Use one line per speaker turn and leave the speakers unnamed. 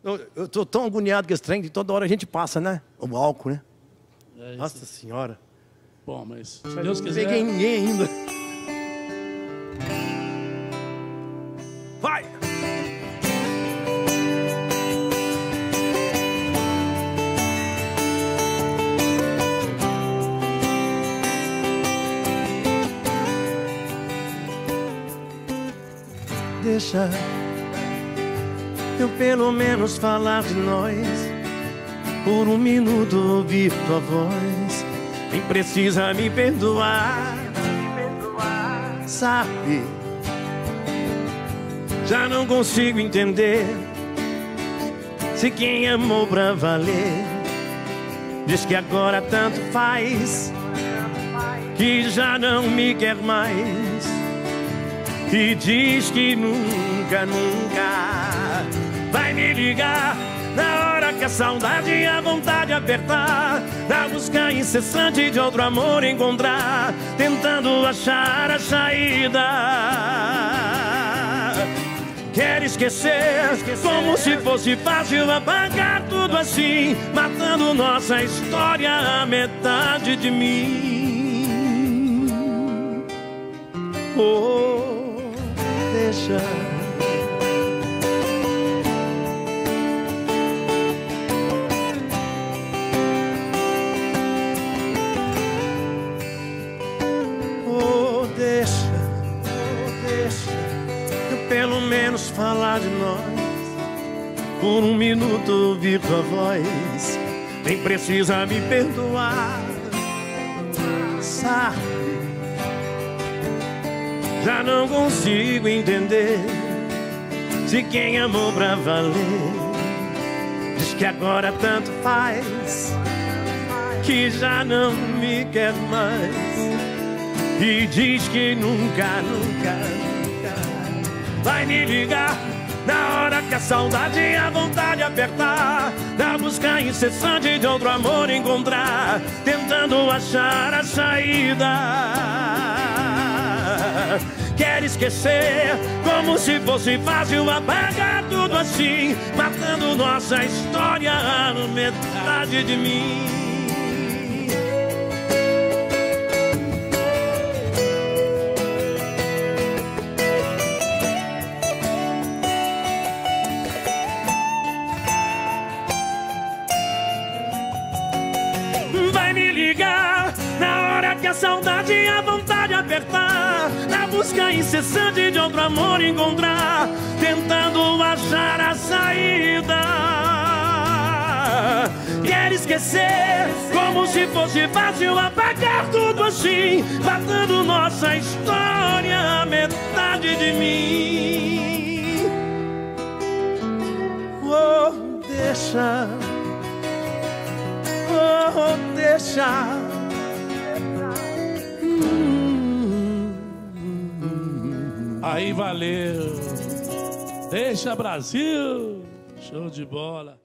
Eu tô tão agoniado com esse trem que toda hora a gente passa, né? O álcool, né?
É
Nossa Senhora.
Bom, mas se Deus quiser...
Não peguei ninguém ainda. Vai! Deixa eu pelo menos falar de nós. Por um minuto ouvir tua voz. Nem precisa me perdoar. Sabe, já não consigo entender se quem amou pra valer diz que agora tanto faz, que já não me quer mais, e diz que nunca, nunca vai me ligar na hora que a saudade e a vontade apertar, na busca incessante de outro amor encontrar, tentando achar a saída. Quer esquecer, como se fosse fácil apagar tudo assim, matando nossa história a metade de mim. Oh, deixa. Deixa eu pelo menos falar de nós. Por um minuto ouvir tua voz. Nem precisa me perdoar. Sabe, já não consigo entender se quem amou pra valer diz que agora tanto faz, que já não me quer mais, e diz que nunca, nunca, nunca vai me ligar na hora que a saudade e a vontade apertar, na busca incessante de outro amor encontrar, tentando achar a saída. Quer esquecer, como se fosse fácil apagar tudo assim, matando nossa história a metade de mim. Vai me ligar na hora que a saudade e a vontade apertar, na busca incessante de outro amor encontrar, tentando achar a saída. Quer esquecer, como se fosse fácil apagar tudo assim, matando nossa história a metade de mim. Oh, deixa. Oh, deixa.
Aí valeu. Deixa Brasil. Show de bola.